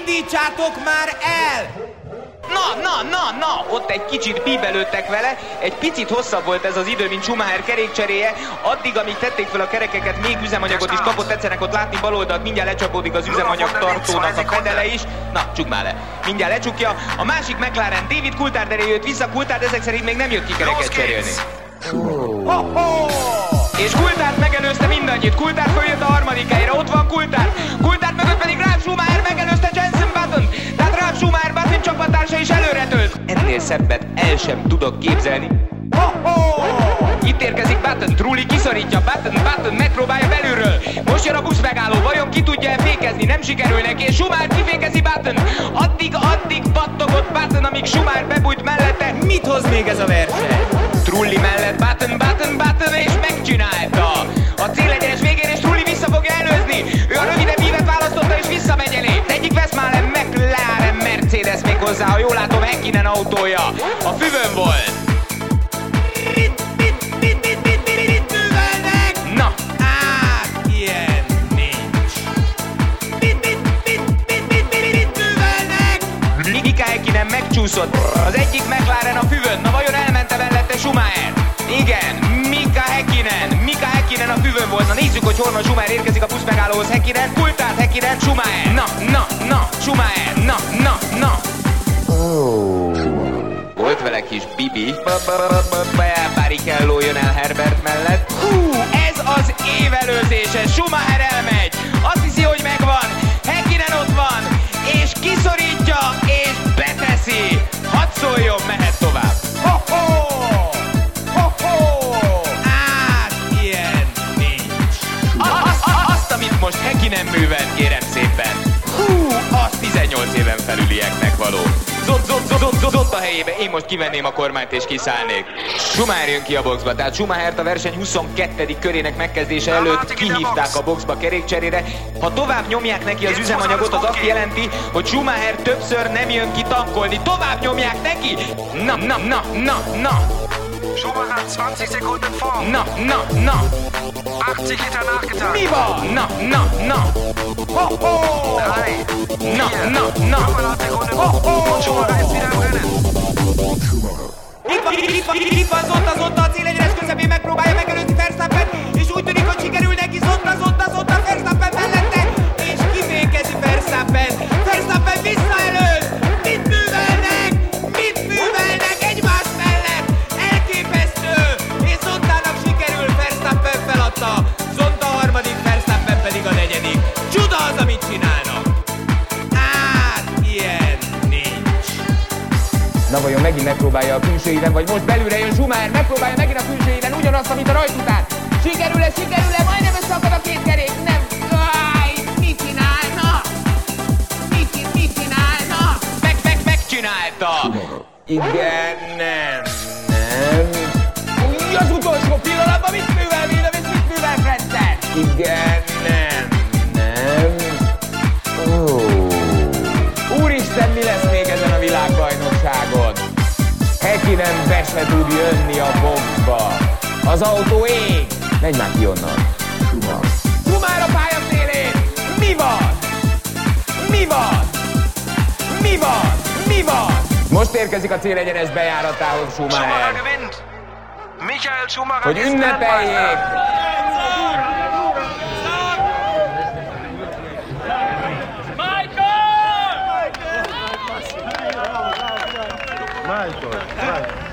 Indítsátok már el! Na, ott egy kicsit bíbelődtek vele, egy picit hosszabb volt ez az idő, mint Schumacher kerékcseréje, addig, amíg tették fel a kerekeket, még üzemanyagot is kapott, tetszenek ott látni baloldalt, mindjárt lecsapódik az üzemanyag tartónak a fedele is, na, csukd már le, mindjárt lecsukja, a másik McLaren, David Coulthard elé jött vissza, Coulthard ezek szerint még nem jött ki kereket cserélni. És Coulthard megelőzte mindennyit, Coulthard följött a harmadik helyre, ott van Coulthard mögött pedig Ralf Schumacher megelőzte Jenson Button, tehát Ralf Schumacher Button csapattársa is előre tölt. Ennél szebbet el sem tudok képzelni. Itt érkezik Button, Trulli kiszorítja, Button megpróbálja belülről. Most jön a busz megálló, vajon ki tudja-e fékezni, nem sikerül neki, és Schumacher kifékezi Button. Addig pattogott Button, amíg Schumacher bebújt mellette. Mit hoz még ez a verseny? Trulli mellett Button, és megcsinálta. A célegyenes végén, és Trulli vissza fogja előzni. Ő a rövidebb ívet választotta, és visszamegy elé. Egyik Westphalen McLaren Mercedes még hozzá, ha jól látom, Häkkinen autója. A füvön volt. Mit művelnek? Na, Ilyen nincs. Mit művelnek? Mika Häkkinen megcsúszott. Az egyik McLaren a füvön. Na vajon elmente mellette Schumacher? Igen, Mika Häkkinen a füvön volt. Na nézzük, hogy honnan Schumacher érkezik a busz megállóhoz. Coulthard, Häkkinen, Schumacher. Na, Schumacher, na. Volt vele kis Bibi. Barrichello jön el Herbert mellett. Ez az évelőzése. Schumacher elmegy. Azt hiszi, hogy megvan. Häkkinen ott van. És kiszorítja, és beteszi. Hadd szóljon, mehet tovább. Ilyen nincs. Azt, amit most Häkkinen művelt, kérem szépen. Az 18 éven felülieknek való. Zott a helyébe, én most kivenném a kormányt és kiszállnék. Schumacher jön ki a boxba, tehát Schumachert a verseny 22. körének megkezdése előtt kihívták a boxba kerékcserére. Ha tovább nyomják neki az üzemanyagot, az azt jelenti, hogy Schumacher többször nem jön ki tankolni. Tovább nyomják neki! Na! Schumacher 20 Sekunden vor. Na! 80 Liter nachgetan. Mi van? Na! 3, 4, Na! 5,5 Sekunden. Und Schumacher ist wieder im Rennen. Itt van Zotta a célegyenes közepén megpróbálja megelőzni Verstappen, és úgy tűnik, hogy sikerül neki Zotta Verstappen mellette, és kifékezi Verstappen visszaelőz. Mit művelnek egymás mellett? Elképesztő, és Zottának sikerül, Verstappen feladta, Zotta a harmadik, Verstappen pedig a negyedik. Csuda az, amit csinálnak. Ilyen nincs. Na vajon megint megpróbálja a külsőíven, vagy most belülre jön Schumacher, megpróbálja megint a külsőíven, ugyanazt, amit a rajt után. Sikerül-e, majdnem összeakad a két kerék, nem. Mit csinálna? Megcsinálta. Igen, nem. Az utolsó pillanatban mit művel Frentzen? Igen, nem. Úristen, mi lesz még ezen a világbajnokságon? Häkkinen be se tud jönni a boxba. Az autó ég. Menj már ki onnan. Schumacher a pálya szélén. Mi van? Most érkezik a célegyenes bejáratához Schumacher Schumacher. gewinnt. Michael Schumacher Hogy ist ünnepeljék. Michael!